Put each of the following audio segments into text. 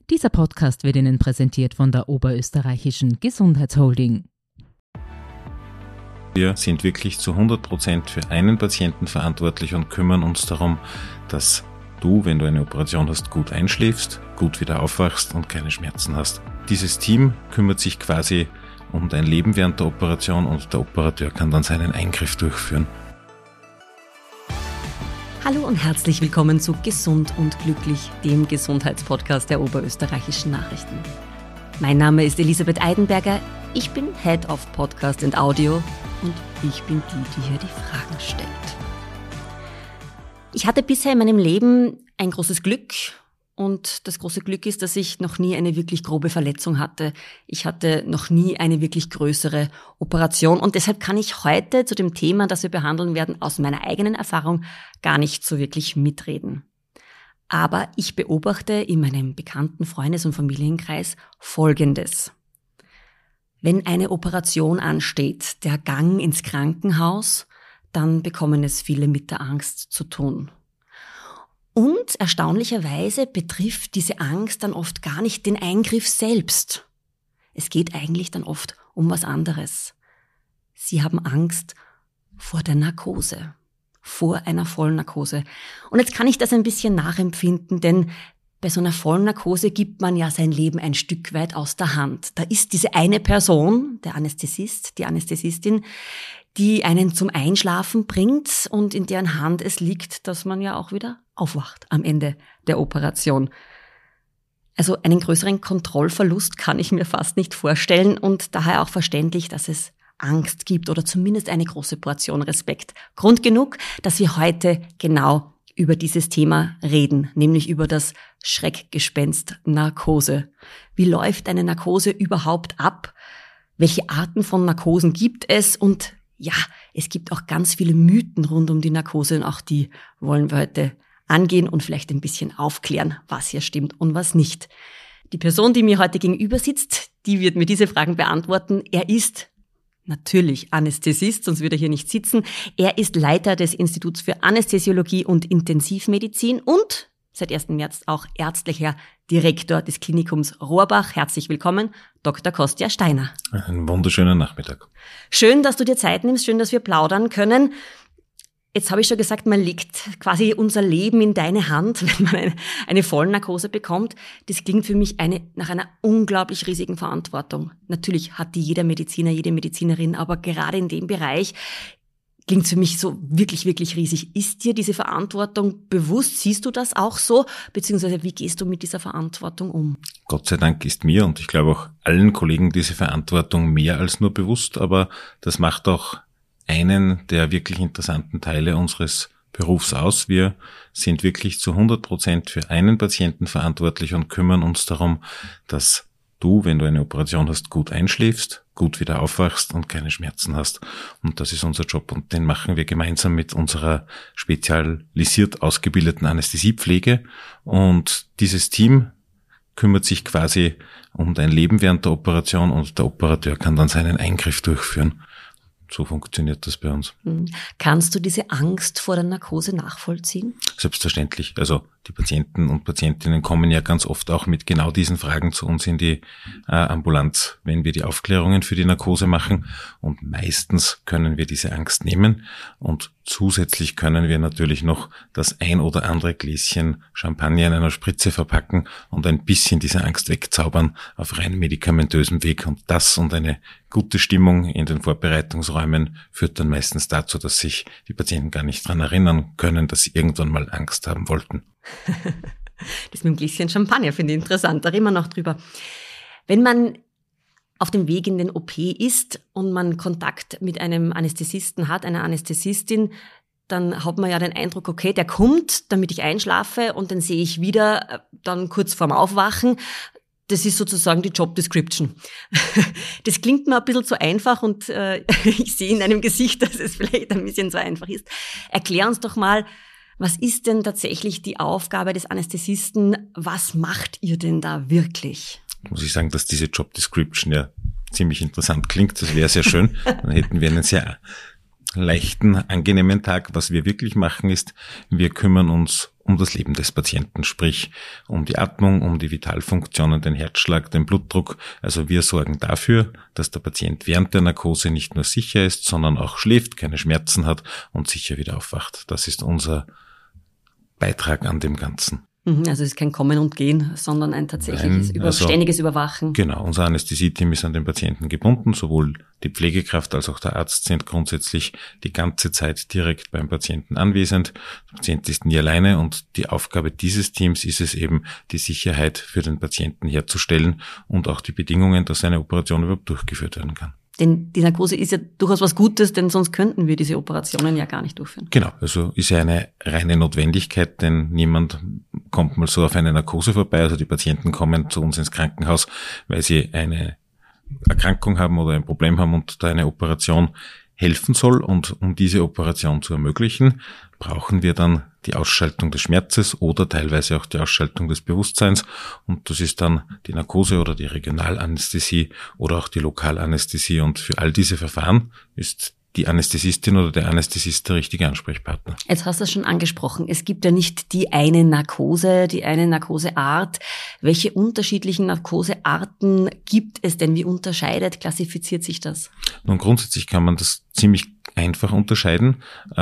Dieser Podcast wird Ihnen präsentiert von der Oberösterreichischen Gesundheitsholding. Wir sind wirklich zu 100% für einen Patienten verantwortlich und kümmern uns darum, dass du, wenn du eine Operation hast, gut einschläfst, gut wieder aufwachst und keine Schmerzen hast. Dieses Team kümmert sich quasi um dein Leben während der Operation und der Operateur kann dann seinen Eingriff durchführen. Hallo und herzlich willkommen zu Gesund und Glücklich, dem Gesundheitspodcast der Oberösterreichischen Nachrichten. Mein Name ist Elisabeth Eidenberger, ich bin Head of Podcast and Audio und ich bin die hier die Fragen stellt. Ich hatte bisher in meinem Leben ein großes Glück und das große Glück ist, dass ich noch nie eine wirklich grobe Verletzung hatte. Ich hatte noch nie eine wirklich größere Operation und deshalb kann ich heute zu dem Thema, das wir behandeln werden, aus meiner eigenen Erfahrung gar nicht so wirklich mitreden. Aber ich beobachte in meinem bekannten Freundes- und Familienkreis Folgendes. Wenn eine Operation ansteht, der Gang ins Krankenhaus, dann bekommen es viele mit der Angst zu tun. Und erstaunlicherweise betrifft diese Angst dann oft gar nicht den Eingriff selbst. Es geht eigentlich dann oft um was anderes. Sie haben Angst vor der Narkose, vor einer Vollnarkose. Und jetzt kann ich das ein bisschen nachempfinden, denn bei so einer Vollnarkose gibt man ja sein Leben ein Stück weit aus der Hand. Da ist diese eine Person, der Anästhesist, die Anästhesistin, die einen zum Einschlafen bringt und in deren Hand es liegt, dass man ja auch wieder aufwacht am Ende der Operation. Also einen größeren Kontrollverlust kann ich mir fast nicht vorstellen und daher auch verständlich, dass es Angst gibt oder zumindest eine große Portion Respekt. Grund genug, dass wir heute genau über dieses Thema reden, nämlich über das Schreckgespenst Narkose. Wie läuft eine Narkose überhaupt ab? Welche Arten von Narkosen gibt es? Und ja, es gibt auch ganz viele Mythen rund um die Narkose und auch die wollen wir heute angehen und vielleicht ein bisschen aufklären, was hier stimmt und was nicht. Die Person, die mir heute gegenüber sitzt, die wird mir diese Fragen beantworten. Er ist natürlich Anästhesist, sonst würde er hier nicht sitzen. Er ist Leiter des Instituts für Anästhesiologie und Intensivmedizin und seit 1. März auch ärztlicher Direktor des Klinikums Rohrbach. Herzlich willkommen, Dr. Kostja Steiner. Einen wunderschönen Nachmittag. Schön, dass du dir Zeit nimmst, schön, dass wir plaudern können. Jetzt habe ich schon gesagt, man legt quasi unser Leben in deine Hand, wenn man eine Vollnarkose bekommt. Das klingt für mich nach einer unglaublich riesigen Verantwortung. Natürlich hat die jeder Mediziner, jede Medizinerin, aber gerade in dem Bereich klingt für mich so wirklich, wirklich riesig. Ist dir diese Verantwortung bewusst? Siehst du das auch so? Beziehungsweise wie gehst du mit dieser Verantwortung um? Gott sei Dank ist mir und ich glaube auch allen Kollegen diese Verantwortung mehr als nur bewusst, aber das macht auch einen der wirklich interessanten Teile unseres Berufs aus. Wir sind wirklich zu 100% für einen Patienten verantwortlich und kümmern uns darum, dass du, wenn du eine Operation hast, gut einschläfst, gut wieder aufwachst und keine Schmerzen hast. Und das ist unser Job und den machen wir gemeinsam mit unserer spezialisiert ausgebildeten Anästhesiepflege. Und dieses Team kümmert sich quasi um dein Leben während der Operation und der Operateur kann dann seinen Eingriff durchführen. So funktioniert das bei uns. Kannst du diese Angst vor der Narkose nachvollziehen? Selbstverständlich. Also die Patienten und Patientinnen kommen ja ganz oft auch mit genau diesen Fragen zu uns in die Ambulanz, wenn wir die Aufklärungen für die Narkose machen. Und meistens können wir diese Angst nehmen. Und zusätzlich können wir natürlich noch das ein oder andere Gläschen Champagner in einer Spritze verpacken und ein bisschen diese Angst wegzaubern auf rein medikamentösem Weg. Und das und eine gute Stimmung in den Vorbereitungsräumen führt dann meistens dazu, dass sich die Patienten gar nicht daran erinnern können, dass sie irgendwann mal Angst haben wollten. Das mit dem Gläschen Champagner finde ich interessant, da reden wir noch drüber. Wenn man auf dem Weg in den OP ist und man Kontakt mit einem Anästhesisten hat, einer Anästhesistin, dann hat man ja den Eindruck, okay, der kommt, damit ich einschlafe und den sehe ich wieder dann kurz vorm Aufwachen. Das ist sozusagen die Job Description. Das klingt mir ein bisschen zu einfach und ich sehe in deinem Gesicht, dass es vielleicht ein bisschen zu einfach ist. Erklär uns doch mal, was ist denn tatsächlich die Aufgabe des Anästhesisten? Was macht ihr denn da wirklich? Muss ich sagen, dass diese Job Description ja ziemlich interessant klingt. Das wäre sehr schön. Dann hätten wir einen sehr leichten, angenehmen Tag. Was wir wirklich machen ist, wir kümmern uns um das Leben des Patienten, sprich um die Atmung, um die Vitalfunktionen, den Herzschlag, den Blutdruck. Also wir sorgen dafür, dass der Patient während der Narkose nicht nur sicher ist, sondern auch schläft, keine Schmerzen hat und sicher wieder aufwacht. Das ist unser Beitrag an dem Ganzen. Also es ist kein Kommen und Gehen, sondern ein tatsächliches ständiges Überwachen. Genau, unser Anästhesieteam ist an den Patienten gebunden. Sowohl die Pflegekraft als auch der Arzt sind grundsätzlich die ganze Zeit direkt beim Patienten anwesend. Der Patient ist nie alleine und die Aufgabe dieses Teams ist es eben, die Sicherheit für den Patienten herzustellen und auch die Bedingungen, dass eine Operation überhaupt durchgeführt werden kann. Denn die Narkose ist ja durchaus was Gutes, denn sonst könnten wir diese Operationen ja gar nicht durchführen. Genau, also ist ja eine reine Notwendigkeit, denn niemand kommt mal so auf eine Narkose vorbei. Also die Patienten kommen zu uns ins Krankenhaus, weil sie eine Erkrankung haben oder ein Problem haben und da eine Operation helfen soll. Und um diese Operation zu ermöglichen, brauchen wir dann die Ausschaltung des Schmerzes oder teilweise auch die Ausschaltung des Bewusstseins. Und das ist dann die Narkose oder die Regionalanästhesie oder auch die Lokalanästhesie. Und für all diese Verfahren ist die Anästhesistin oder der Anästhesist der richtige Ansprechpartner. Jetzt hast du es schon angesprochen. Es gibt ja nicht die eine Narkose, die eine Narkoseart. Welche unterschiedlichen Narkosearten gibt es denn? Wie unterscheidet, klassifiziert sich das? Nun, grundsätzlich kann man das ziemlich einfach unterscheiden.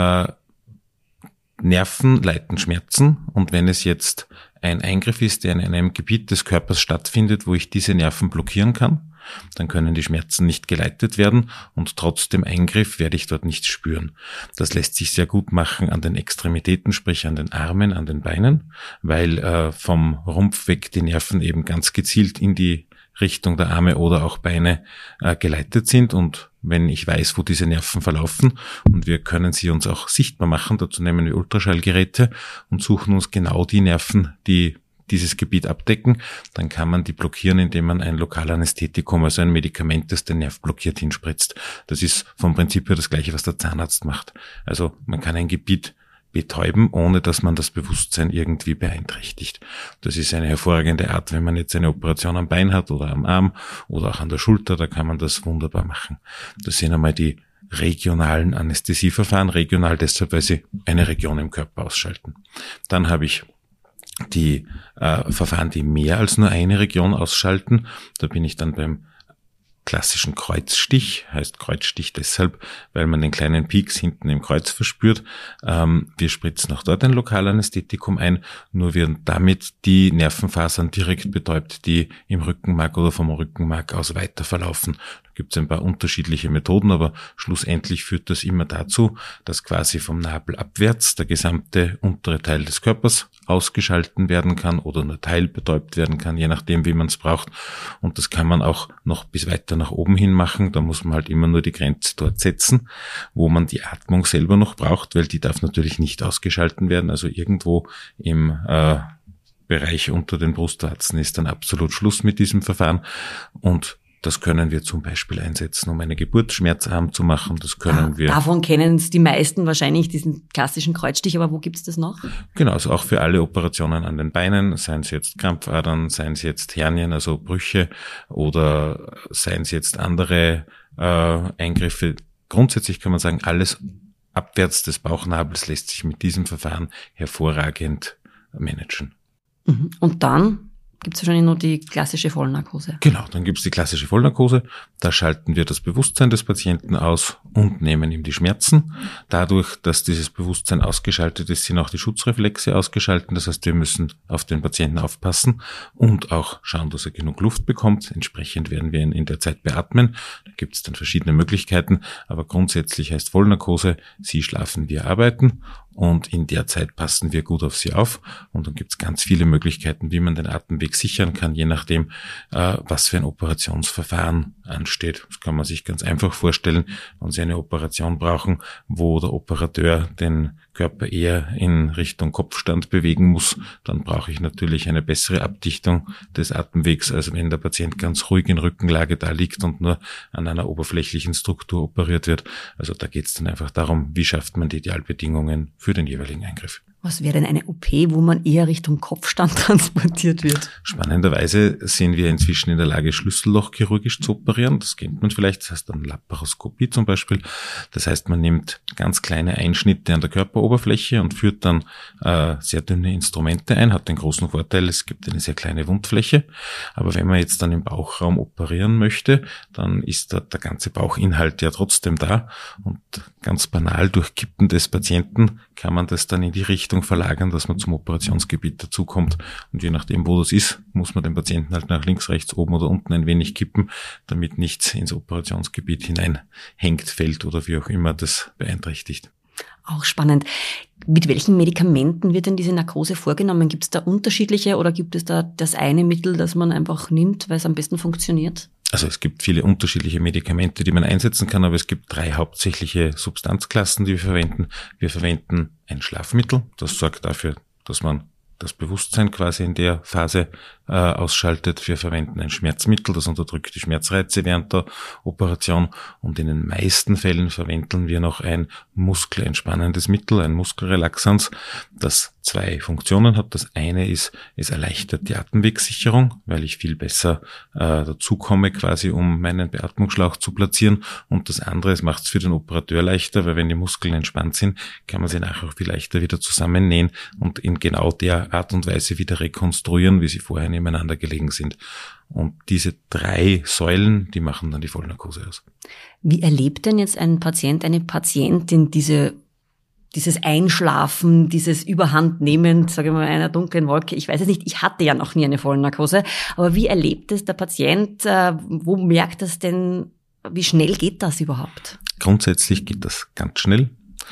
Nerven leiten Schmerzen und wenn es jetzt ein Eingriff ist, der in einem Gebiet des Körpers stattfindet, wo ich diese Nerven blockieren kann, dann können die Schmerzen nicht geleitet werden und trotz dem Eingriff werde ich dort nichts spüren. Das lässt sich sehr gut machen an den Extremitäten, sprich an den Armen, an den Beinen, weil vom Rumpf weg die Nerven eben ganz gezielt in die Richtung der Arme oder auch Beine geleitet sind und wenn ich weiß, wo diese Nerven verlaufen und wir können sie uns auch sichtbar machen, dazu nehmen wir Ultraschallgeräte und suchen uns genau die Nerven, die dieses Gebiet abdecken, dann kann man die blockieren, indem man ein Lokalanästhetikum, also ein Medikament, das den Nerv blockiert, hinspritzt. Das ist vom Prinzip her das Gleiche, was der Zahnarzt macht. Also man kann ein Gebiet betäuben, ohne dass man das Bewusstsein irgendwie beeinträchtigt. Das ist eine hervorragende Art, wenn man jetzt eine Operation am Bein hat oder am Arm oder auch an der Schulter, da kann man das wunderbar machen. Das sind einmal die regionalen Anästhesieverfahren, regional deshalb, weil sie eine Region im Körper ausschalten. Dann habe ich die Verfahren, die mehr als nur eine Region ausschalten. Da bin ich dann beim klassischen Kreuzstich, heißt Kreuzstich deshalb, weil man den kleinen Pieks hinten im Kreuz verspürt. Wir spritzen auch dort ein Lokalanästhetikum ein, nur werden damit die Nervenfasern direkt betäubt, die im Rückenmark oder vom Rückenmark aus weiter verlaufen. Da gibt es ein paar unterschiedliche Methoden, aber schlussendlich führt das immer dazu, dass quasi vom Nabel abwärts der gesamte untere Teil des Körpers ausgeschalten werden kann oder nur teilbetäubt werden kann, je nachdem, wie man es braucht. Und das kann man auch noch bis weiter nach oben hin machen. Da muss man halt immer nur die Grenze dort setzen, wo man die Atmung selber noch braucht, weil die darf natürlich nicht ausgeschalten werden. Also irgendwo im Bereich unter den Brustwarzen ist dann absolut Schluss mit diesem Verfahren. Und das können wir zum Beispiel einsetzen, um eine Geburt schmerzarm zu machen. Das können wir. Davon kennen es die meisten wahrscheinlich, diesen klassischen Kreuzstich. Aber wo gibt's das noch? Genau, also auch für alle Operationen an den Beinen, seien es jetzt Krampfadern, seien es jetzt Hernien, also Brüche oder seien es jetzt andere Eingriffe. Grundsätzlich kann man sagen, alles abwärts des Bauchnabels lässt sich mit diesem Verfahren hervorragend managen. Und dann gibt es wahrscheinlich nur die klassische Vollnarkose. Genau, dann gibt es die klassische Vollnarkose. Da schalten wir das Bewusstsein des Patienten aus und nehmen ihm die Schmerzen. Dadurch, dass dieses Bewusstsein ausgeschaltet ist, sind auch die Schutzreflexe ausgeschaltet. Das heißt, wir müssen auf den Patienten aufpassen und auch schauen, dass er genug Luft bekommt. Entsprechend werden wir ihn in der Zeit beatmen. Da gibt es dann verschiedene Möglichkeiten, aber grundsätzlich heißt Vollnarkose, Sie schlafen, wir arbeiten. Und in der Zeit passen wir gut auf sie auf. Und dann gibt es ganz viele Möglichkeiten, wie man den Atemweg sichern kann, je nachdem, was für ein Operationsverfahren ansteht. Das kann man sich ganz einfach vorstellen, wenn Sie eine Operation brauchen, wo der Operateur den Körper eher in Richtung Kopfstand bewegen muss, dann brauche ich natürlich eine bessere Abdichtung des Atemwegs, als wenn der Patient ganz ruhig in Rückenlage da liegt und nur an einer oberflächlichen Struktur operiert wird. Also da geht es dann einfach darum, wie schafft man die Idealbedingungen für den jeweiligen Eingriff. Was wäre denn eine OP, wo man eher Richtung Kopfstand transportiert wird? Spannenderweise sind wir inzwischen in der Lage, Schlüsselloch chirurgisch zu operieren. Das kennt man vielleicht, das heißt dann Laparoskopie zum Beispiel. Das heißt, man nimmt ganz kleine Einschnitte an der Körperoberfläche und führt dann sehr dünne Instrumente ein. Hat den großen Vorteil, es gibt eine sehr kleine Wundfläche. Aber wenn man jetzt dann im Bauchraum operieren möchte, dann ist da der ganze Bauchinhalt ja trotzdem da. Und ganz banal durch Kippen des Patienten kann man das dann in die Richtung verlagern, dass man zum Operationsgebiet dazukommt. Und je nachdem, wo das ist, muss man den Patienten halt nach links, rechts, oben oder unten ein wenig kippen, damit nichts ins Operationsgebiet hineinhängt, fällt oder wie auch immer das beeinträchtigt. Auch spannend. Mit welchen Medikamenten wird denn diese Narkose vorgenommen? Gibt es da unterschiedliche oder gibt es da das eine Mittel, das man einfach nimmt, weil es am besten funktioniert? Also es gibt viele unterschiedliche Medikamente, die man einsetzen kann, aber es gibt 3 hauptsächliche Substanzklassen, die wir verwenden. Wir verwenden ein Schlafmittel, das sorgt dafür, dass man das Bewusstsein quasi in der Phase ausschaltet. Wir verwenden ein Schmerzmittel, das unterdrückt die Schmerzreize während der Operation, und in den meisten Fällen verwenden wir noch ein muskelentspannendes Mittel, ein Muskelrelaxans, das 2 Funktionen hat. Das eine ist, es erleichtert die Atemwegssicherung, weil ich viel besser dazu komme, quasi um meinen Beatmungsschlauch zu platzieren, und das andere, es macht es für den Operateur leichter, weil wenn die Muskeln entspannt sind, kann man sie nachher auch viel leichter wieder zusammennähen und in genau der Art und Weise wieder rekonstruieren, wie sie vorher nebeneinander gelegen sind. Und diese 3 Säulen, die machen dann die Vollnarkose aus. Wie erlebt denn jetzt ein Patient, eine Patientin dieses Einschlafen, dieses Überhandnehmen, sage ich mal, einer dunklen Wolke? Ich weiß es nicht, ich hatte ja noch nie eine Vollnarkose, aber wie erlebt es der Patient? Wo merkt das denn, wie schnell geht das überhaupt? Grundsätzlich geht das ganz schnell.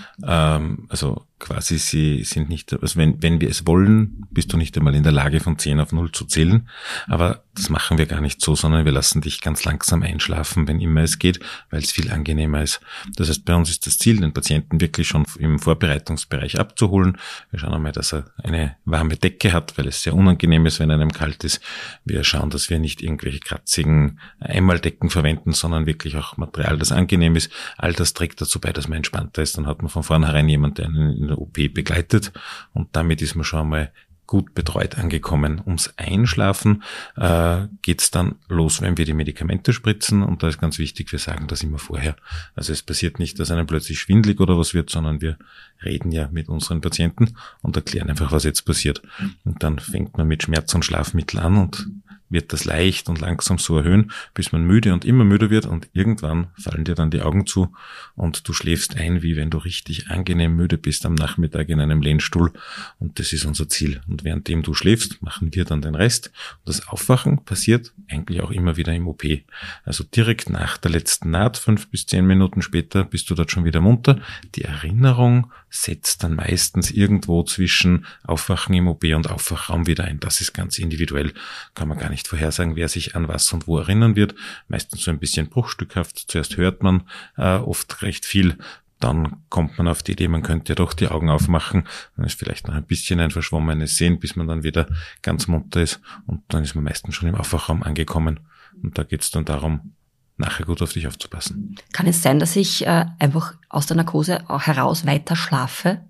Also quasi sie sind nicht, also wenn wir es wollen, bist du nicht einmal in der Lage, von 10 auf 0 zu zählen. Aber das machen wir gar nicht so, sondern wir lassen dich ganz langsam einschlafen, wenn immer es geht, weil es viel angenehmer ist. Das heißt, bei uns ist das Ziel, den Patienten wirklich schon im Vorbereitungsbereich abzuholen. Wir schauen einmal, dass er eine warme Decke hat, weil es sehr unangenehm ist, wenn einem kalt ist. Wir schauen, dass wir nicht irgendwelche kratzigen Einmaldecken verwenden, sondern wirklich auch Material, das angenehm ist. All das trägt dazu bei, dass man entspannter ist. Dann hat man von vornherein jemanden, der einen in der OP begleitet, und damit ist man schon einmal gut betreut angekommen. Ums Einschlafen geht's dann los, wenn wir die Medikamente spritzen, und da ist ganz wichtig, wir sagen das immer vorher. Also es passiert nicht, dass einem plötzlich schwindelig oder was wird, sondern wir reden ja mit unseren Patienten und erklären einfach, was jetzt passiert. Und dann fängt man mit Schmerz- und Schlafmittel an und wird das leicht und langsam so erhöhen, bis man müde und immer müder wird, und irgendwann fallen dir dann die Augen zu und du schläfst ein, wie wenn du richtig angenehm müde bist am Nachmittag in einem Lehnstuhl, und das ist unser Ziel. Und währenddem du schläfst, machen wir dann den Rest. Und das Aufwachen passiert eigentlich auch immer wieder im OP. Also direkt nach der letzten Naht, 5 bis 10 Minuten später, bist du dort schon wieder munter. Die Erinnerung setzt dann meistens irgendwo zwischen Aufwachen im OP und Aufwachraum wieder ein. Das ist ganz individuell, kann man gar nicht vorhersagen, wer sich an was und wo erinnern wird. Meistens so ein bisschen bruchstückhaft. Zuerst hört man oft recht viel, dann kommt man auf die Idee, man könnte ja doch die Augen aufmachen. Dann ist vielleicht noch ein bisschen ein verschwommenes Sehen, bis man dann wieder ganz munter ist, und dann ist man meistens schon im Aufwachraum angekommen. Und da geht es dann darum, nachher gut auf dich aufzupassen. Kann es sein, dass ich einfach aus der Narkose heraus weiter schlafe?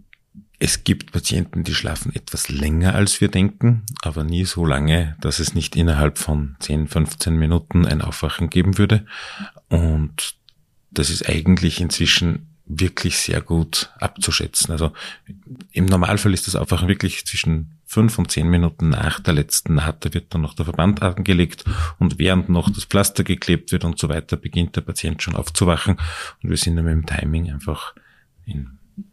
Es gibt Patienten, die schlafen etwas länger, als wir denken, aber nie so lange, dass es nicht innerhalb von 10, 15 Minuten ein Aufwachen geben würde. Und das ist eigentlich inzwischen wirklich sehr gut abzuschätzen. Also im Normalfall ist das Aufwachen wirklich zwischen 5 und 10 Minuten nach der letzten Naht. Da wird dann noch der Verband angelegt, und während noch das Pflaster geklebt wird und so weiter, beginnt der Patient schon aufzuwachen. Und wir sind dann mit dem Timing einfach in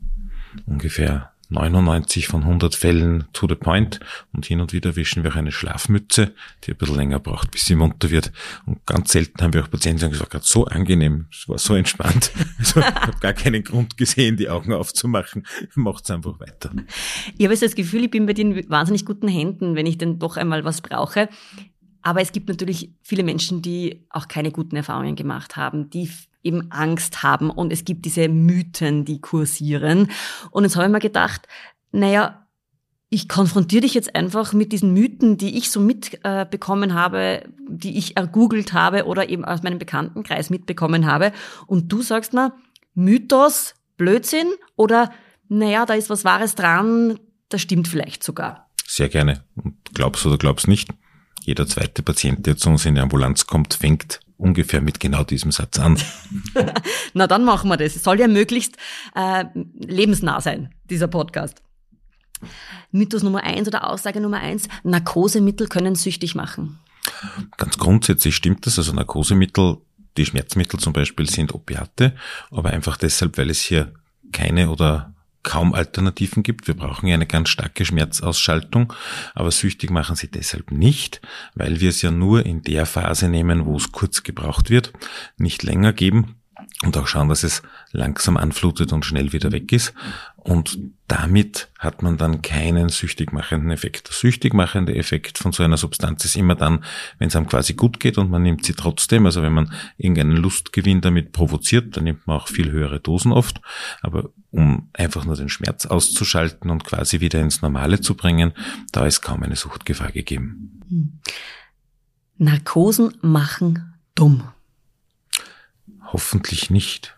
ungefähr 99 von 100 Fällen to the point, und hin und wieder wischen wir auch eine Schlafmütze, die ein bisschen länger braucht, bis sie munter wird. Und ganz selten haben wir auch Patienten, die gesagt, gerade so angenehm, es war so entspannt. Also ich habe gar keinen Grund gesehen, die Augen aufzumachen. Macht's einfach weiter. Ich habe jetzt das Gefühl, ich bin bei dir in wahnsinnig guten Händen, wenn ich denn doch einmal was brauche. Aber es gibt natürlich viele Menschen, die auch keine guten Erfahrungen gemacht haben, die eben Angst haben, und es gibt diese Mythen, die kursieren. Und jetzt habe ich mir gedacht, naja, ich konfrontiere dich jetzt einfach mit diesen Mythen, die ich so mitbekommen habe, die ich ergoogelt habe oder eben aus meinem Bekanntenkreis mitbekommen habe. Und du sagst mir, Mythos, Blödsinn, oder naja, da ist was Wahres dran, das stimmt vielleicht sogar. Sehr gerne. Und glaubst oder glaubst nicht, jeder zweite Patient, der zu uns in die Ambulanz kommt, fängt ungefähr mit genau diesem Satz an. Na, dann machen wir das. Es soll ja möglichst lebensnah sein, dieser Podcast. Mythos Nummer 1 oder Aussage Nummer 1, Narkosemittel können süchtig machen. Ganz grundsätzlich stimmt das. Also Narkosemittel, die Schmerzmittel zum Beispiel, sind Opiate, aber einfach deshalb, weil es hier keine oder kaum Alternativen gibt. Wir brauchen ja eine ganz starke Schmerzausschaltung, aber süchtig machen sie deshalb nicht, weil wir es ja nur in der Phase nehmen, wo es kurz gebraucht wird, nicht länger geben und auch schauen, dass es langsam anflutet und schnell wieder weg ist. Und damit hat man dann keinen süchtig machenden Effekt. Der süchtig machende Effekt von so einer Substanz ist immer dann, wenn es einem quasi gut geht und man nimmt sie trotzdem. Also wenn man irgendeinen Lustgewinn damit provoziert, dann nimmt man auch viel höhere Dosen oft. Aber um einfach nur den Schmerz auszuschalten und quasi wieder ins Normale zu bringen, da ist kaum eine Suchtgefahr gegeben. Narkosen machen dumm. Hoffentlich nicht.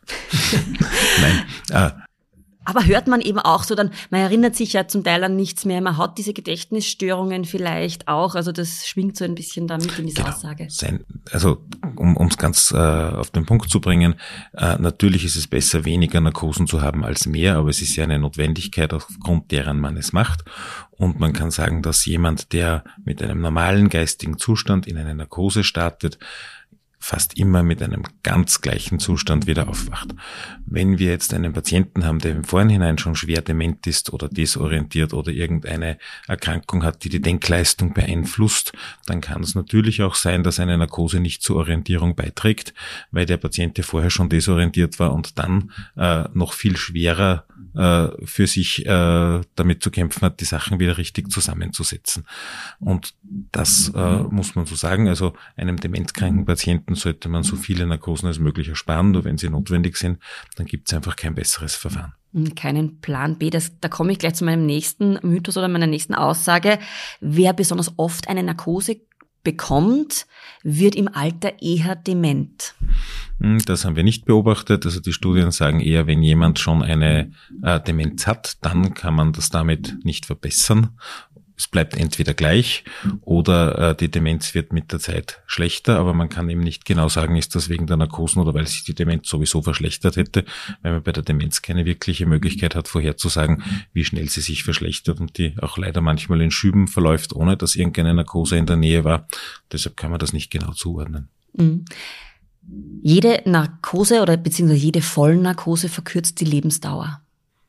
Nein. Aber hört man eben auch so dann, man erinnert sich ja zum Teil an nichts mehr, man hat diese Gedächtnisstörungen vielleicht auch, also das schwingt so ein bisschen damit in diese Aussage. Also um es ganz auf den Punkt zu bringen, natürlich ist es besser, weniger Narkosen zu haben als mehr, aber es ist ja eine Notwendigkeit, aufgrund deren man es macht. Und man kann sagen, dass jemand, der mit einem normalen geistigen Zustand in eine Narkose startet, fast immer mit einem ganz gleichen Zustand wieder aufwacht. Wenn wir jetzt einen Patienten haben, der im Vorhinein schon schwer dement ist oder desorientiert oder irgendeine Erkrankung hat, die die Denkleistung beeinflusst, dann kann es natürlich auch sein, dass eine Narkose nicht zur Orientierung beiträgt, weil der Patient ja vorher schon desorientiert war und dann noch viel schwerer für sich damit zu kämpfen hat, die Sachen wieder richtig zusammenzusetzen. Und das muss man so sagen. Also einem dementkranken Patienten sollte man so viele Narkosen als möglich ersparen, nur wenn sie notwendig sind, dann gibt es einfach kein besseres Verfahren. Keinen Plan B. Da komme ich gleich zu meinem nächsten Mythos oder meiner nächsten Aussage. Wer besonders oft eine Narkose bekommt, wird im Alter eher dement. Das haben wir nicht beobachtet. Also die Studien sagen eher, wenn jemand schon eine Demenz hat, dann kann man das damit nicht verbessern. Es bleibt entweder gleich oder die Demenz wird mit der Zeit schlechter, aber man kann eben nicht genau sagen, ist das wegen der Narkosen oder weil sich die Demenz sowieso verschlechtert hätte, weil man bei der Demenz keine wirkliche Möglichkeit hat, vorherzusagen, wie schnell sie sich verschlechtert und die auch leider manchmal in Schüben verläuft, ohne dass irgendeine Narkose in der Nähe war. Deshalb kann man das nicht genau zuordnen. Mhm. Jede Narkose oder beziehungsweise jede Vollnarkose verkürzt die Lebensdauer.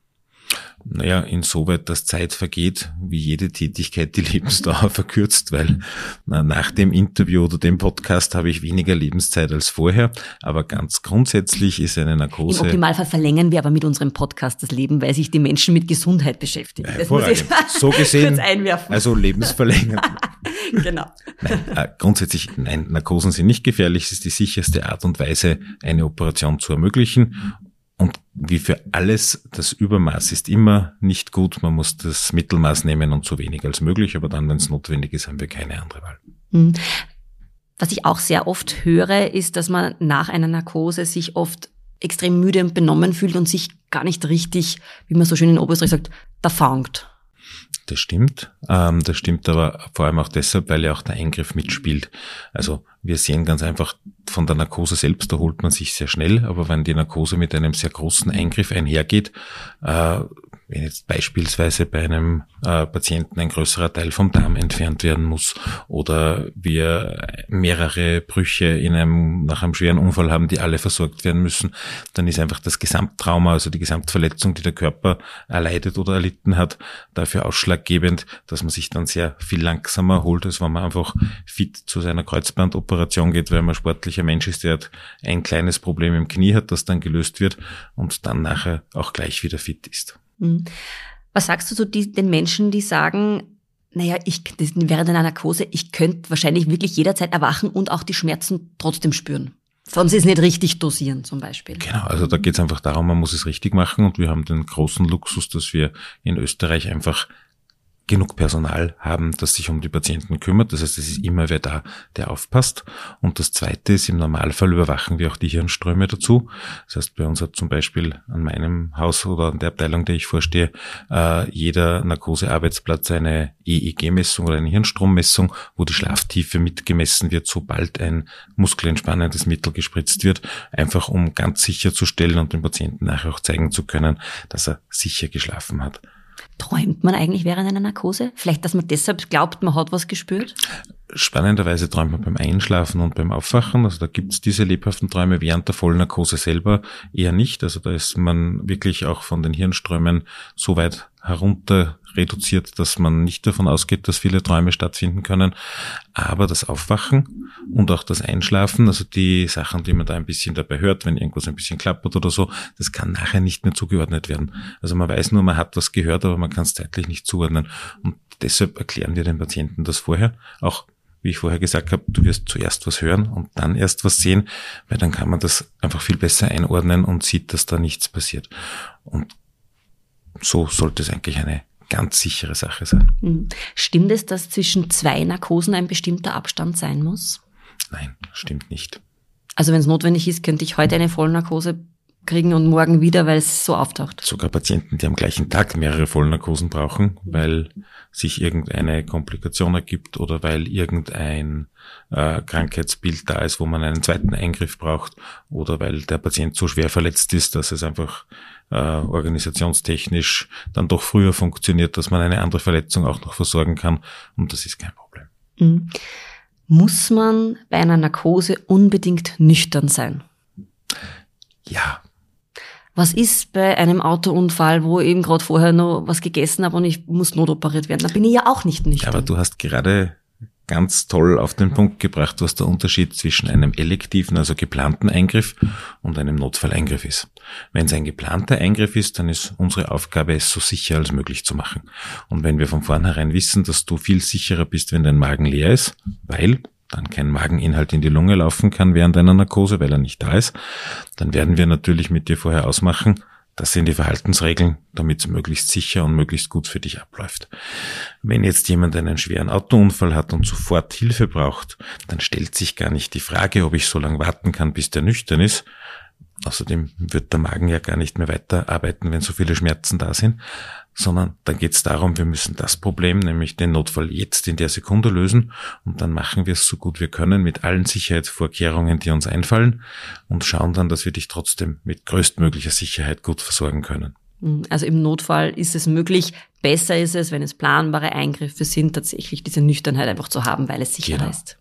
Naja, insoweit, dass Zeit vergeht, wie jede Tätigkeit die Lebensdauer verkürzt, weil nach dem Interview oder dem Podcast habe ich weniger Lebenszeit als vorher, aber ganz grundsätzlich ist eine Narkose... Im Optimalfall verlängern wir aber mit unserem Podcast das Leben, weil sich die Menschen mit Gesundheit beschäftigen. Hervorragend. So gesehen, kurz einwerfen. Also lebensverlängern. Genau. Nein, grundsätzlich, nein, Narkosen sind nicht gefährlich, es ist die sicherste Art und Weise, eine Operation zu ermöglichen. Und wie für alles, das Übermaß ist immer nicht gut. Man muss das Mittelmaß nehmen und so wenig als möglich. Aber dann, wenn es notwendig ist, haben wir keine andere Wahl. Was ich auch sehr oft höre, ist, dass man nach einer Narkose sich oft extrem müde und benommen fühlt und sich gar nicht richtig, wie man so schön in Oberösterreich sagt, da fangt. Das stimmt. Das stimmt aber vor allem auch deshalb, weil ja auch der Eingriff mitspielt. Also wir sehen ganz einfach, von der Narkose selbst erholt man sich sehr schnell, aber wenn die Narkose mit einem sehr großen Eingriff einhergeht, wenn jetzt beispielsweise bei einem Patienten ein größerer Teil vom Darm entfernt werden muss oder wir mehrere Brüche nach einem schweren Unfall haben, die alle versorgt werden müssen, dann ist einfach das Gesamttrauma, also die Gesamtverletzung, die der Körper erleidet oder erlitten hat, dafür ausschlaggebend, dass man sich dann sehr viel langsamer erholt, als wenn man einfach fit zu seiner Kreuzbandoperation geht, weil man sportlicher Mensch ist, der hat ein kleines Problem im Knie hat, das dann gelöst wird und dann nachher auch gleich wieder fit ist. Was sagst du zu den Menschen, die sagen, naja, während einer Narkose, ich könnte wahrscheinlich wirklich jederzeit erwachen und auch die Schmerzen trotzdem spüren? Sonst ist es nicht richtig dosieren zum Beispiel. Genau, also da geht es einfach darum, man muss es richtig machen und wir haben den großen Luxus, dass wir in Österreich einfach genug Personal haben, das sich um die Patienten kümmert. Das heißt, es ist immer wer da, der aufpasst. Und das Zweite ist, im Normalfall überwachen wir auch die Hirnströme dazu. Das heißt, bei uns hat zum Beispiel an meinem Haus oder an der Abteilung, der ich vorstehe, jeder Narkosearbeitsplatz eine EEG-Messung oder eine Hirnstrommessung, wo die Schlaftiefe mitgemessen wird, sobald ein muskelentspannendes Mittel gespritzt wird, einfach um ganz sicherzustellen und dem Patienten nachher auch zeigen zu können, dass er sicher geschlafen hat. Träumt man eigentlich während einer Narkose? Vielleicht, dass man deshalb glaubt, man hat was gespürt? Spannenderweise träumt man beim Einschlafen und beim Aufwachen. Also da gibt's diese lebhaften Träume während der Vollnarkose selber eher nicht. Also da ist man wirklich auch von den Hirnströmen so weit herunter reduziert, dass man nicht davon ausgeht, dass viele Träume stattfinden können. Aber das Aufwachen und auch das Einschlafen, also die Sachen, die man da ein bisschen dabei hört, wenn irgendwas ein bisschen klappert oder so, das kann nachher nicht mehr zugeordnet werden. Also man weiß nur, man hat was gehört, aber man kann es zeitlich nicht zuordnen. Und deshalb erklären wir den Patienten das vorher. Auch wie ich vorher gesagt habe, du wirst zuerst was hören und dann erst was sehen, weil dann kann man das einfach viel besser einordnen und sieht, dass da nichts passiert. Und so sollte es eigentlich eine ganz sichere Sache sein. Stimmt es, dass zwischen 2 Narkosen ein bestimmter Abstand sein muss? Nein, stimmt nicht. Also wenn es notwendig ist, könnte ich heute eine Vollnarkose kriegen und morgen wieder, weil es so auftaucht. Sogar Patienten, die am gleichen Tag mehrere Vollnarkosen brauchen, weil sich irgendeine Komplikation ergibt oder weil irgendein Krankheitsbild da ist, wo man einen zweiten Eingriff braucht oder weil der Patient so schwer verletzt ist, dass es einfach organisationstechnisch dann doch früher funktioniert, dass man eine andere Verletzung auch noch versorgen kann, und das ist kein Problem. Muss man bei einer Narkose unbedingt nüchtern sein? Ja. Was ist bei einem Autounfall, wo ich eben gerade vorher noch was gegessen habe und ich muss notoperiert werden? Da bin ich ja auch nicht nüchtern. Ja, aber du hast gerade ganz toll auf den Punkt gebracht, was der Unterschied zwischen einem elektiven, also geplanten Eingriff und einem Notfalleingriff ist. Wenn es ein geplanter Eingriff ist, dann ist unsere Aufgabe, es so sicher als möglich zu machen. Und wenn wir von vornherein wissen, dass du viel sicherer bist, wenn dein Magen leer ist, weil dann kein Mageninhalt in die Lunge laufen kann während einer Narkose, weil er nicht da ist, dann werden wir natürlich mit dir vorher ausmachen, das sind die Verhaltensregeln, damit es möglichst sicher und möglichst gut für dich abläuft. Wenn jetzt jemand einen schweren Autounfall hat und sofort Hilfe braucht, dann stellt sich gar nicht die Frage, ob ich so lange warten kann, bis der nüchtern ist. Außerdem wird der Magen ja gar nicht mehr weiter arbeiten, wenn so viele Schmerzen da sind, sondern dann geht es darum, wir müssen das Problem, nämlich den Notfall jetzt in der Sekunde lösen, und dann machen wir es so gut wir können mit allen Sicherheitsvorkehrungen, die uns einfallen, und schauen dann, dass wir dich trotzdem mit größtmöglicher Sicherheit gut versorgen können. Also im Notfall ist es möglich, besser ist es, wenn es planbare Eingriffe sind, tatsächlich diese Nüchternheit einfach zu haben, weil es sicherer ist.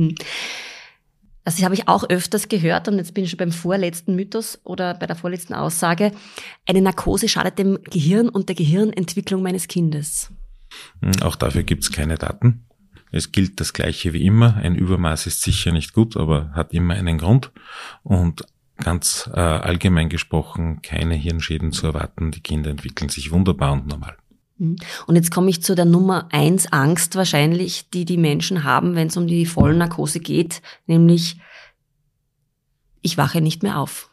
Das habe ich auch öfters gehört, und jetzt bin ich schon beim vorletzten Mythos oder bei der vorletzten Aussage. Eine Narkose schadet dem Gehirn und der Gehirnentwicklung meines Kindes. Auch dafür gibt es keine Daten. Es gilt das Gleiche wie immer. Ein Übermaß ist sicher nicht gut, aber hat immer einen Grund. Und ganz allgemein gesprochen, keine Hirnschäden zu erwarten. Die Kinder entwickeln sich wunderbar und normal. Und jetzt komme ich zu der Nummer 1 Angst wahrscheinlich, die Menschen haben, wenn es um die Vollnarkose geht, nämlich ich wache nicht mehr auf.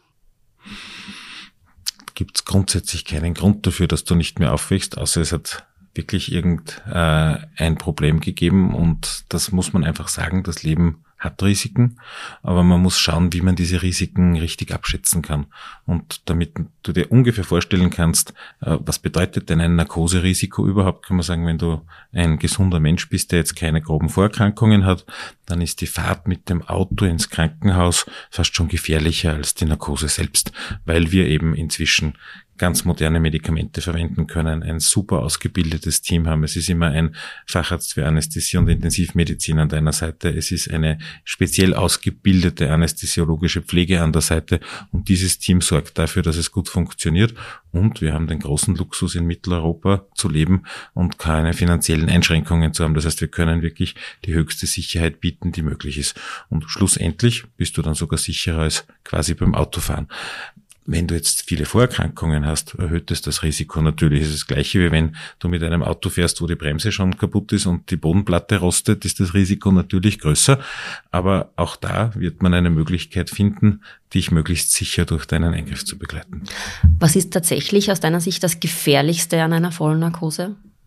Gibt es grundsätzlich keinen Grund dafür, dass du nicht mehr aufwächst, außer es hat wirklich ein Problem gegeben, und das muss man einfach sagen, das Leben hat Risiken, aber man muss schauen, wie man diese Risiken richtig abschätzen kann. Und damit du dir ungefähr vorstellen kannst, was bedeutet denn ein Narkoserisiko überhaupt, kann man sagen, wenn du ein gesunder Mensch bist, der jetzt keine groben Vorerkrankungen hat, dann ist die Fahrt mit dem Auto ins Krankenhaus fast schon gefährlicher als die Narkose selbst, weil wir eben inzwischen ganz moderne Medikamente verwenden können, ein super ausgebildetes Team haben. Es ist immer ein Facharzt für Anästhesie und Intensivmedizin an deiner Seite. Es ist eine speziell ausgebildete anästhesiologische Pflege an der Seite, und dieses Team sorgt dafür, dass es gut funktioniert, und wir haben den großen Luxus, in Mitteleuropa zu leben und keine finanziellen Einschränkungen zu haben. Das heißt, wir können wirklich die höchste Sicherheit bieten, die möglich ist, und schlussendlich bist du dann sogar sicherer als quasi beim Autofahren. Wenn du jetzt viele Vorerkrankungen hast, erhöht es das Risiko natürlich. Es ist das Gleiche, wie wenn du mit einem Auto fährst, wo die Bremse schon kaputt ist und die Bodenplatte rostet, ist das Risiko natürlich größer. Aber auch da wird man eine Möglichkeit finden, dich möglichst sicher durch deinen Eingriff zu begleiten. Was ist tatsächlich aus deiner Sicht das Gefährlichste an einer Vollnarkose?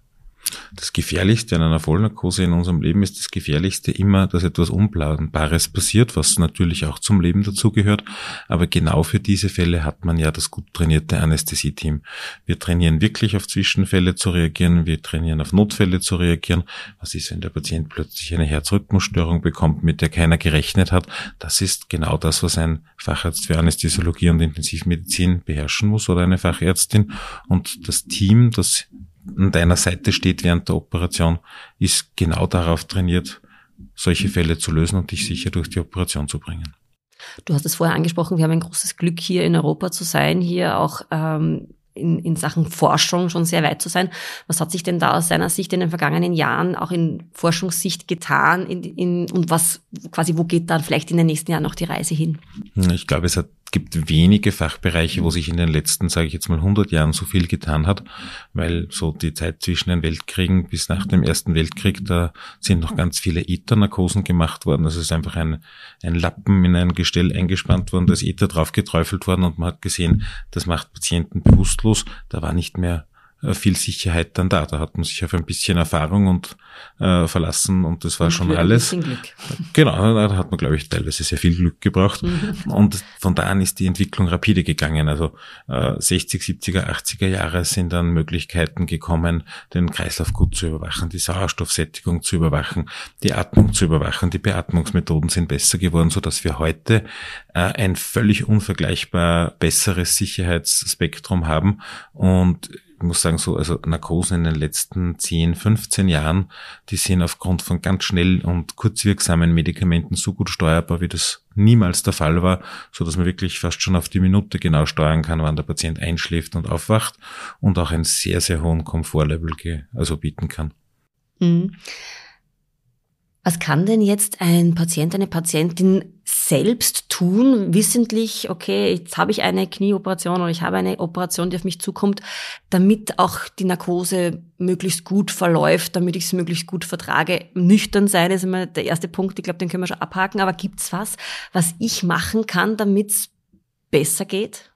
Das Gefährlichste an einer Vollnarkose in unserem Leben ist das Gefährlichste immer, dass etwas Unplanbares passiert, was natürlich auch zum Leben dazugehört. Aber genau für diese Fälle hat man ja das gut trainierte Anästhesieteam. Wir trainieren wirklich auf Zwischenfälle zu reagieren, wir trainieren auf Notfälle zu reagieren. Was ist, wenn der Patient plötzlich eine Herzrhythmusstörung bekommt, mit der keiner gerechnet hat? Das ist genau das, was ein Facharzt für Anästhesiologie und Intensivmedizin beherrschen muss oder eine Fachärztin. Und das Team, das an deiner Seite steht während der Operation, ist genau darauf trainiert, solche Fälle zu lösen und dich sicher durch die Operation zu bringen. Du hast es vorher angesprochen, wir haben ein großes Glück, hier in Europa zu sein, hier auch in Sachen Forschung schon sehr weit zu sein. Was hat sich denn da aus deiner Sicht in den vergangenen Jahren auch in Forschungssicht getan und was quasi, wo geht dann vielleicht in den nächsten Jahren noch die Reise hin? Ich glaube, es gibt wenige Fachbereiche, wo sich in den letzten, sage ich jetzt mal, 100 Jahren so viel getan hat, weil so die Zeit zwischen den Weltkriegen bis nach dem Ersten Weltkrieg, da sind noch ganz viele Ethernarkosen gemacht worden. Also es ist einfach ein Lappen in ein Gestell eingespannt worden, da ist Ether drauf geträufelt worden und man hat gesehen, das macht Patienten bewusstlos. Da war nicht mehr viel Sicherheit dann da. Da hat man sich auf ein bisschen Erfahrung und verlassen und das war schon alles. Ein bisschen Glück. Genau, da hat man, glaube ich, teilweise sehr viel Glück gebraucht. Und von da an ist die Entwicklung rapide gegangen. Also 60, 70er, 80er Jahre sind dann Möglichkeiten gekommen, den Kreislauf gut zu überwachen, die Sauerstoffsättigung zu überwachen, die Atmung zu überwachen. Die Beatmungsmethoden sind besser geworden, sodass wir heute ein völlig unvergleichbar besseres Sicherheitsspektrum haben. Und ich muss sagen, also Narkosen in den letzten 10, 15 Jahren, die sind aufgrund von ganz schnell und kurzwirksamen Medikamenten so gut steuerbar, wie das niemals der Fall war, so dass man wirklich fast schon auf die Minute genau steuern kann, wann der Patient einschläft und aufwacht und auch einen sehr, sehr hohen Komfortlevel bieten kann. Mhm. Was kann denn jetzt ein Patient, eine Patientin selbst tun, wissentlich, okay, jetzt habe ich eine Knieoperation oder ich habe eine Operation, die auf mich zukommt, damit auch die Narkose möglichst gut verläuft, damit ich es möglichst gut vertrage? Nüchtern sein ist immer der erste Punkt, ich glaube, den können wir schon abhaken, aber gibt's was ich machen kann, damit es besser geht?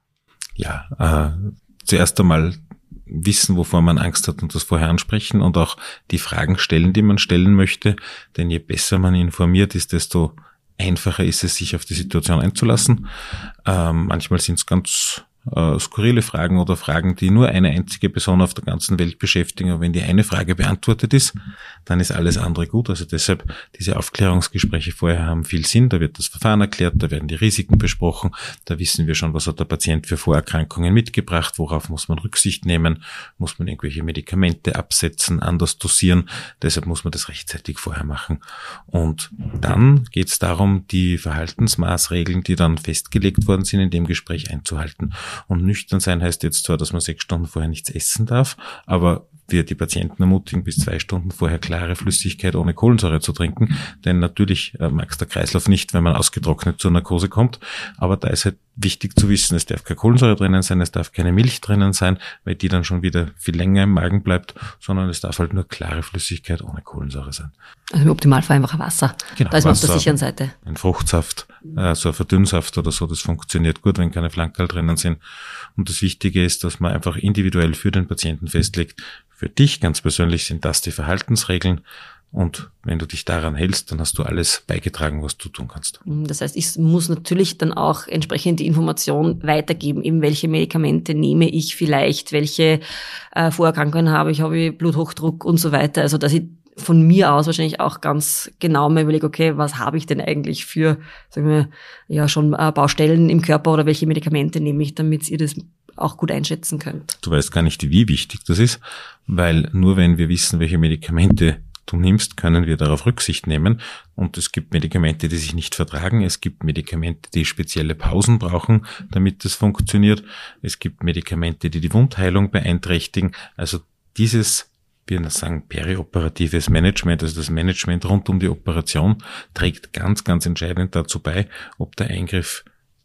Ja, zuerst einmal wissen, wovor man Angst hat und das vorher ansprechen und auch die Fragen stellen, die man stellen möchte. Denn je besser man informiert ist, desto einfacher ist es, sich auf die Situation einzulassen. Manchmal sind es ganz skurrile Fragen oder Fragen, die nur eine einzige Person auf der ganzen Welt beschäftigen. Aber wenn die eine Frage beantwortet ist, dann ist alles andere gut. Also deshalb, diese Aufklärungsgespräche vorher haben viel Sinn. Da wird das Verfahren erklärt, da werden die Risiken besprochen. Da wissen wir schon, was hat der Patient für Vorerkrankungen mitgebracht, worauf muss man Rücksicht nehmen, muss man irgendwelche Medikamente absetzen, anders dosieren. Deshalb muss man das rechtzeitig vorher machen. Und dann geht es darum, die Verhaltensmaßregeln, die dann festgelegt worden sind, in dem Gespräch einzuhalten. Und nüchtern sein heißt jetzt zwar, dass man 6 Stunden vorher nichts essen darf, aber wir die Patienten ermutigen, bis 2 Stunden vorher klare Flüssigkeit ohne Kohlensäure zu trinken. Denn natürlich mag es der Kreislauf nicht, wenn man ausgetrocknet zur Narkose kommt. Aber da ist halt wichtig zu wissen, es darf keine Kohlensäure drinnen sein, es darf keine Milch drinnen sein, weil die dann schon wieder viel länger im Magen bleibt, sondern es darf halt nur klare Flüssigkeit ohne Kohlensäure sein. Also im Optimalfall einfach Wasser. Genau, da ist man Wasser, auf der sicheren Seite. Ein Fruchtsaft, so ein Verdünnsaft oder so, das funktioniert gut, wenn keine Flankerl drinnen sind. Und das Wichtige ist, dass man einfach individuell für den Patienten festlegt, für dich ganz persönlich sind das die Verhaltensregeln. Und wenn du dich daran hältst, dann hast du alles beigetragen, was du tun kannst. Das heißt, ich muss natürlich dann auch entsprechend die Information weitergeben, eben welche Medikamente nehme ich vielleicht, welche Vorerkrankungen habe ich Bluthochdruck und so weiter. Also dass ich von mir aus wahrscheinlich auch ganz genau mir überlege, okay, was habe ich denn eigentlich für, sagen wir, ja schon Baustellen im Körper oder welche Medikamente nehme ich, damit ihr das auch gut einschätzen könnt. Du weißt gar nicht, wie wichtig das ist, weil nur wenn wir wissen, welche Medikamente du nimmst, können wir darauf Rücksicht nehmen. Und es gibt Medikamente, die sich nicht vertragen. Es gibt Medikamente, die spezielle Pausen brauchen, damit das funktioniert. Es gibt Medikamente, die die Wundheilung beeinträchtigen. Also dieses, wir sagen, perioperatives Management, also das Management rund um die Operation, trägt ganz, ganz entscheidend dazu bei, ob der Eingriff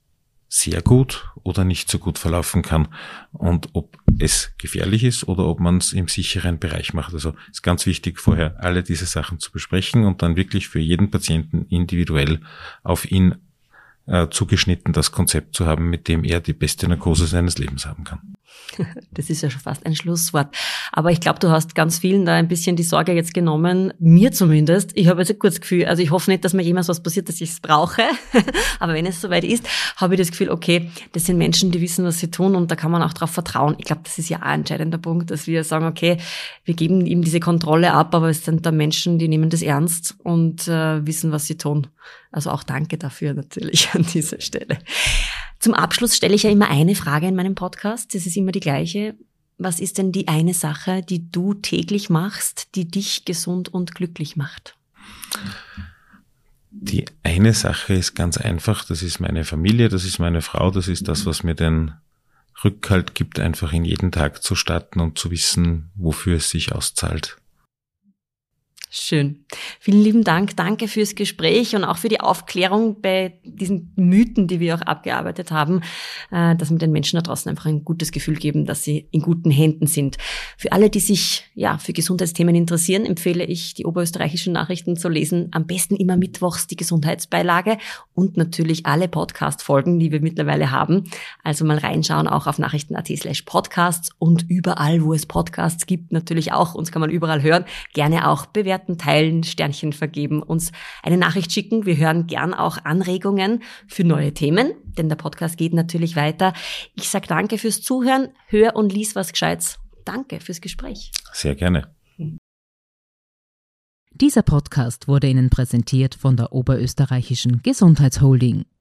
sehr gut oder nicht so gut verlaufen kann und ob es gefährlich ist oder ob man es im sicheren Bereich macht. Also ist ganz wichtig, vorher alle diese Sachen zu besprechen und dann wirklich für jeden Patienten individuell auf ihn zugeschnitten, das Konzept zu haben, mit dem er die beste Narkose seines Lebens haben kann. Das ist ja schon fast ein Schlusswort. Aber ich glaube, du hast ganz vielen da ein bisschen die Sorge jetzt genommen, mir zumindest. Ich habe jetzt ein kurzes Gefühl, also ich hoffe nicht, dass mir jemals was passiert, dass ich es brauche. Aber wenn es soweit ist, habe ich das Gefühl, okay, das sind Menschen, die wissen, was sie tun und da kann man auch darauf vertrauen. Ich glaube, das ist ja auch ein entscheidender Punkt, dass wir sagen, okay, wir geben ihm diese Kontrolle ab, aber es sind da Menschen, die nehmen das ernst und wissen, was sie tun. Also auch danke dafür natürlich an dieser Stelle. Zum Abschluss stelle ich ja immer eine Frage in meinem Podcast. Das ist immer die gleiche. Was ist denn die eine Sache, die du täglich machst, die dich gesund und glücklich macht? Die eine Sache ist ganz einfach. Das ist meine Familie, das ist meine Frau, das ist das, was mir den Rückhalt gibt, einfach in jeden Tag zu starten und zu wissen, wofür es sich auszahlt. Schön. Vielen lieben Dank. Danke fürs Gespräch und auch für die Aufklärung bei diesen Mythen, die wir auch abgearbeitet haben, dass wir den Menschen da draußen einfach ein gutes Gefühl geben, dass sie in guten Händen sind. Für alle, die sich für Gesundheitsthemen interessieren, empfehle ich, die oberösterreichischen Nachrichten zu lesen. Am besten immer mittwochs die Gesundheitsbeilage und natürlich alle Podcast-Folgen, die wir mittlerweile haben. Also mal reinschauen, auch auf nachrichten.at/podcasts und überall, wo es Podcasts gibt, natürlich auch. Uns kann man überall hören. Gerne auch bewerten, teilen, Sternchen vergeben, uns eine Nachricht schicken. Wir hören gern auch Anregungen für neue Themen, denn der Podcast geht natürlich weiter. Ich sage danke fürs Zuhören, hör und lies was Gescheites. Danke fürs Gespräch. Sehr gerne. Dieser Podcast wurde Ihnen präsentiert von der Oberösterreichischen Gesundheitsholding.